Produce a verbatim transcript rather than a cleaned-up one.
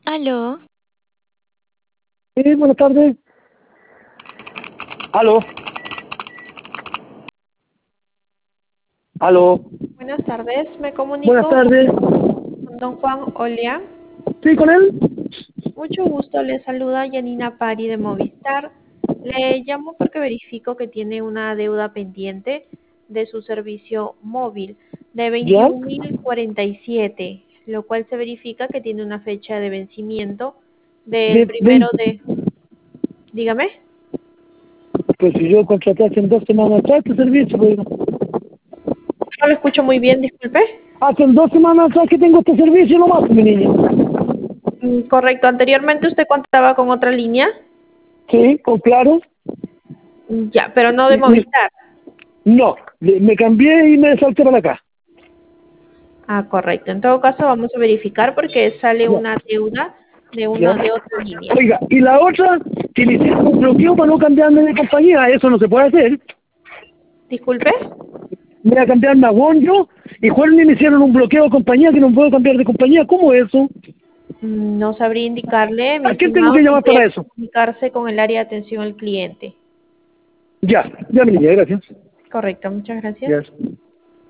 Aló, Sí, buenas tardes. Aló, aló. Buenas tardes, me Buenas comunico tardes. con don Juan Olia. ¿Sí, con él? Mucho gusto, le saluda Yanina Pari de Movistar. Le llamo porque verifico que tiene una deuda pendiente de su servicio móvil de ¿Ya? veintiún mil cuarenta y siete, lo cual se verifica que tiene una fecha de vencimiento del De primero veinte. de... Dígame. Pues si yo contraté hace dos semanas atrás este servicio, pues, No lo escucho muy bien, disculpe. hace dos semanas atrás que tengo este servicio nomás, mi niña. Mm, Correcto, anteriormente usted contaba con otra línea. Sí, con claro. Mm, Ya, pero no de Y- y- Movistar. no, le- me cambié y me salté para acá. Ah, correcto. En todo caso, vamos a verificar porque sale Ya, una deuda de ya. una de otra línea. Oiga, y la otra, que le hicieron un bloqueo para no cambiarme de compañía, eso no se puede hacer. Disculpe. Me voy a cambiarme a Wonjo y fueron y me hicieron un bloqueo de compañía que no puedo cambiar de compañía. ¿Cómo es eso? Mm, No sabría indicarle, mi ¿A quién tengo estimado, que llamar tendría para que eso? comunicarse con el área de atención al cliente. Ya, ya, mi niña, gracias. Correcto, muchas gracias. Yes.